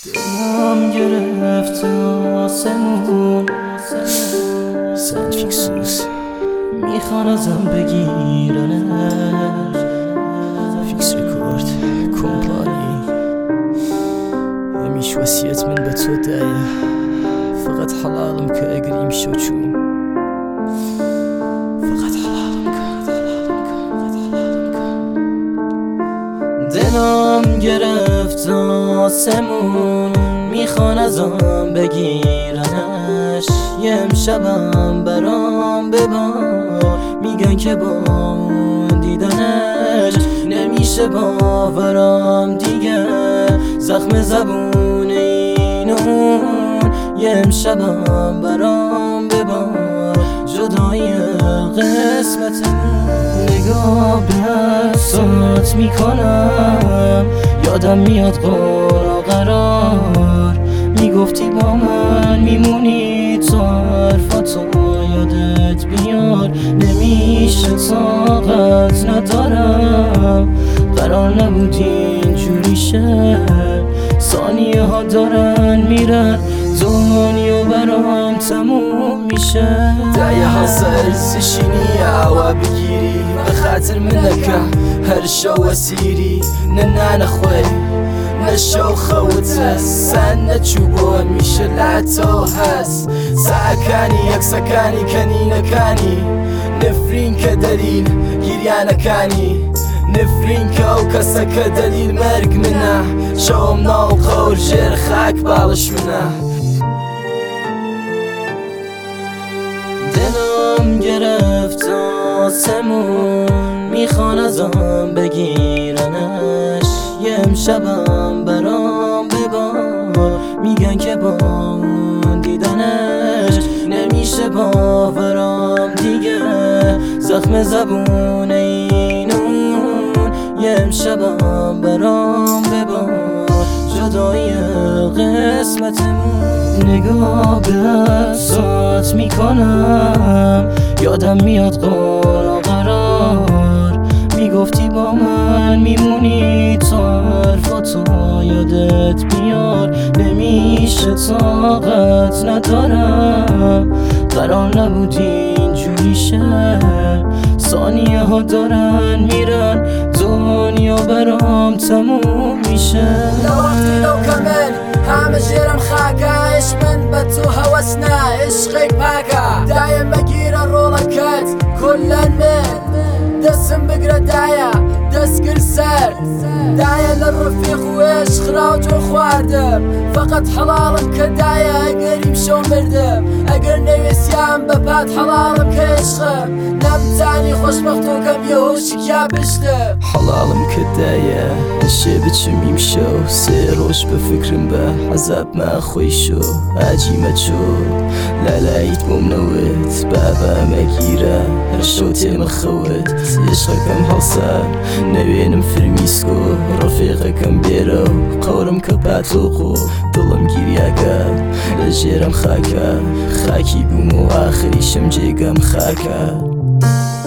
دلم گرفت آسمون سنت فیکسوس میخوان ازم بگیرنش. فیکس ریکورد کمپانی همیش وصیت من به تو دایه، فقط حلالم که اگریم شو چون، فقط حلالم که دلم گرفت آسمون میخوان ازم بگیرنش. یه امشبم برام ببار میگن که با اون دیدنش نمیشه باورم دیگه. زخم زبون اینون یه امشبم برام ببار جدای قسمتمون. نگاه به حسات میکنم یادم میاد قرار میگفتی با من میمونی تا حرفاتو یادت بیار. نمیشه طاقت ندارم قرار نبود اینجوری شه. ثانیه ها دارن میرن دنیا برام تموم میشه. دایه حاصل سشینی و بگیری به خاطر منکه هر شو وسیری نه خوی نشو خوته سن نچوبو میشه لاتو هست ساکانی یک ساکانی کنی نکانی نفرین که دلیل گیریانکانی نفرین که او کسا که دلیل مرگ منه شوم ناو قور جر خاک بالش منه. دلم گرفت آسمون میخوان ازم بگیرنش. یه امشبم برام ببار میگن که با اون دیدنش نمیشه باورم دیگه. زخم زبون اینون یه امشبم برام ببار جدای قسمتمون. نگاه به حسات میکنم یادم میاد قرار میگفتی با من میمونی تا حرفاتو یادت بیار. نمیشه طاقت ندارم قرار نبود اینجوری شه. ثانیه ها دارن میرن دنیا برام تموم میشه. لو كمل همه جرم خاكا ايش من بتو هوسنا عشقك باكا دايم بقير الرولكات كل المن دسم بقرا دايا دسكر سر دايا للرفيق ويش خراوج وخواردم فقط حلالم كدايا اقر يمشو مردم اقر نويسيان ببات حلالم كيشخم نبتاني خوشبختو كم يهوشك يا بشتم حلالم كدايا هشي بچم يمشو سيروش بفكرم به عذاب ما خويشو عجي مجو لالايت بومنوت بابا مگيرا هرشو تيم خوت عشقكم حصار نوينم فرميسكو رفيقكم بيرو قورم كباتوقو دلم گيرياكا لجيرم خاكا خاكي بومو آخري شمجيقم خاكا.